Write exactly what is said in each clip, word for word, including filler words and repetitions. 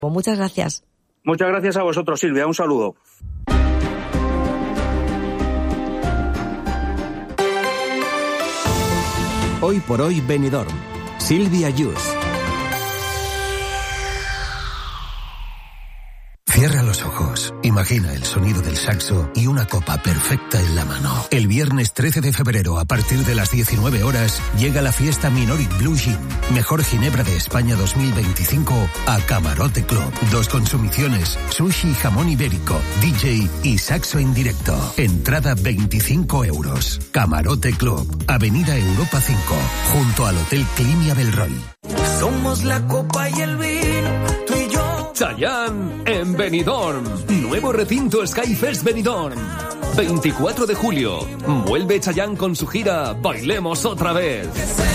Pues muchas gracias. Muchas gracias a vosotros, Silvia. Un saludo. Hoy por hoy Benidorm. Silvia Yus. Cierra los ojos, imagina el sonido del saxo y una copa perfecta en la mano. El viernes trece de febrero, a partir de las diecinueve horas, llega la fiesta Minoric Blue Gin, mejor ginebra de España dos mil veinticinco, a Camarote Club. Dos consumiciones, sushi y jamón ibérico, D J y saxo en directo. Entrada veinticinco euros. Camarote Club, Avenida Europa cinco, junto al Hotel Clinia Belroy. Somos la copa y el vino, tú y yo. Chayanne en Benidorm. Nuevo recinto Skyfest Benidorm. veinticuatro de julio. Vuelve Chayanne con su gira Bailemos otra vez.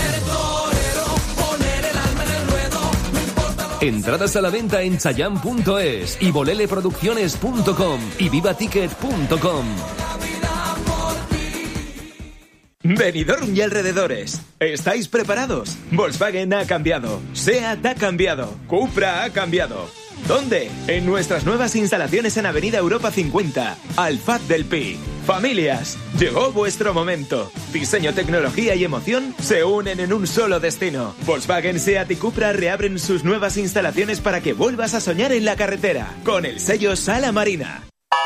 Entradas a la venta en chayanne punto es y boleleproducciones punto com y vivaticket punto com. Benidorm y alrededores. ¿Estáis preparados? Volkswagen ha cambiado. SEAT ha cambiado. Cupra ha cambiado. ¿Dónde? En nuestras nuevas instalaciones en Avenida Europa cincuenta, Alfaz del Pi. Familias, llegó vuestro momento. Diseño, tecnología y emoción se unen en un solo destino. Volkswagen, SEAT y Cupra reabren sus nuevas instalaciones para que vuelvas a soñar en la carretera. Con el sello Sala Marina.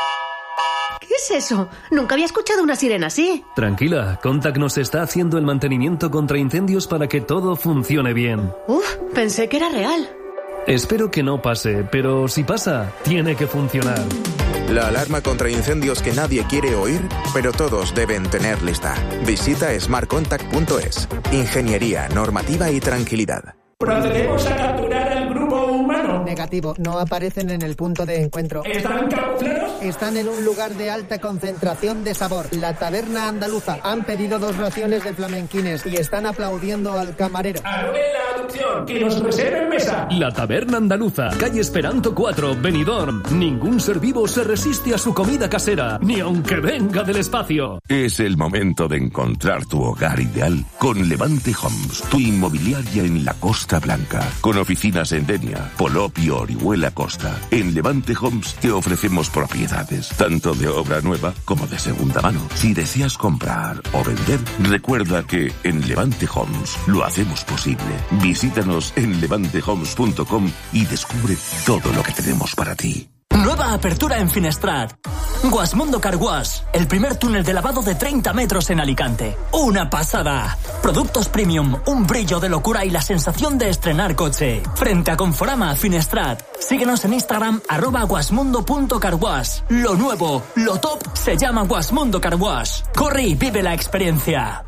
¿Qué es eso? Nunca había escuchado una sirena así. Tranquila, Contact nos está haciendo el mantenimiento contra incendios para que todo funcione bien. Uf, pensé que era real. Espero que no pase, pero si pasa, tiene que funcionar. La alarma contra incendios que nadie quiere oír, pero todos deben tener lista. Visita smart contact punto es. Ingeniería, normativa y tranquilidad. Procedemos a capturar al grupo humano. Negativo, no aparecen en el punto de encuentro. ¿Están camuflados? Están en un lugar de alta concentración de sabor, la Taberna Andaluza. Han pedido dos raciones de flamenquines y están aplaudiendo al camarero. Anulen la adopción, que nos reserven mesa. La Taberna Andaluza, calle Esperanto cuatro, Benidorm. Ningún ser vivo se resiste a su comida casera, ni aunque venga del espacio. Es el momento de encontrar tu hogar ideal con Levante Homes, tu inmobiliaria en la Costa Blanca, con oficinas en Denia, Polop y Orihuela Costa. En Levante Homes te ofrecemos propiedades, tanto de obra nueva como de segunda mano. Si deseas comprar o vender, recuerda que en Levante Homes lo hacemos posible. Visítanos en levante homes punto com y descubre todo lo que tenemos para ti. Nueva apertura en Finestrat. Guasmundo Car Wash, el primer túnel de lavado de treinta metros en Alicante. ¡Una pasada! Productos premium, un brillo de locura y la sensación de estrenar coche. Frente a Conforama, Finestrat. Síguenos en Instagram, arroba guasmundo punto carwash. Lo nuevo, lo top, se llama Guasmundo Car Wash. Corre y vive la experiencia.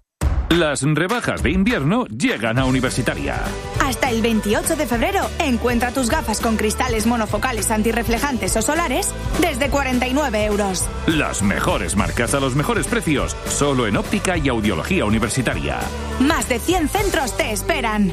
Las rebajas de invierno llegan a Universitaria. Hasta el veintiocho de febrero, encuentra tus gafas con cristales monofocales antirreflejantes o solares desde cuarenta y nueve euros. Las mejores marcas a los mejores precios, solo en óptica y audiología universitaria. Más de cien centros te esperan.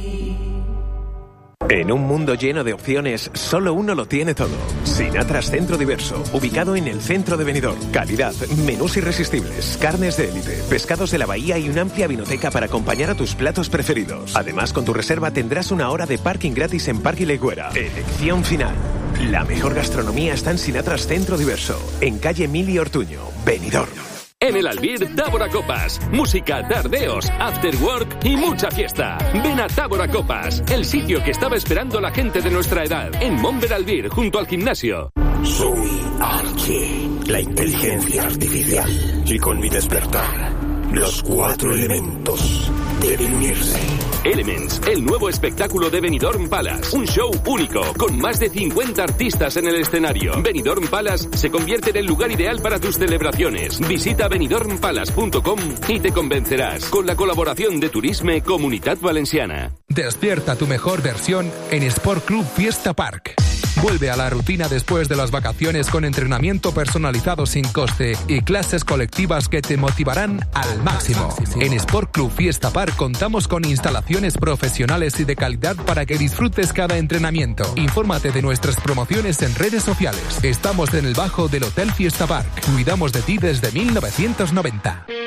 En un mundo lleno de opciones, solo uno lo tiene todo. Sinatras Centro Diverso, ubicado en el centro de Benidorm. Calidad, menús irresistibles, carnes de élite, pescados de la bahía y una amplia vinoteca para acompañar a tus platos preferidos. Además, con tu reserva tendrás una hora de parking gratis en Parque Legüera. Elección final. La mejor gastronomía está en Sinatras Centro Diverso, en calle Mili Ortuño, Benidorm. En el Albir, Tábora Copas. Música, tardeos, after work y mucha fiesta. Ven a Tábora Copas, el sitio que estaba esperando la gente de nuestra edad. En Monver Albir, junto al gimnasio. Soy Archie, la inteligencia artificial. Y con mi despertar, los cuatro elementos deben unirse. Elements, el nuevo espectáculo de Benidorm Palace. Un show único, con más de cincuenta artistas en el escenario. Benidorm Palace se convierte en el lugar ideal para tus celebraciones. Visita benidorm palace punto com y te convencerás. Con la colaboración de Turisme Comunitat Valenciana. Despierta tu mejor versión en Sport Club Fiesta Park. Vuelve a la rutina después de las vacaciones con entrenamiento personalizado sin coste y clases colectivas que te motivarán al máximo. En Sport Club Fiesta Park contamos con instalaciones profesionales y de calidad para que disfrutes cada entrenamiento. Infórmate de nuestras promociones en redes sociales. Estamos en el bajo del Hotel Fiesta Park. Cuidamos de ti desde mil novecientos noventa.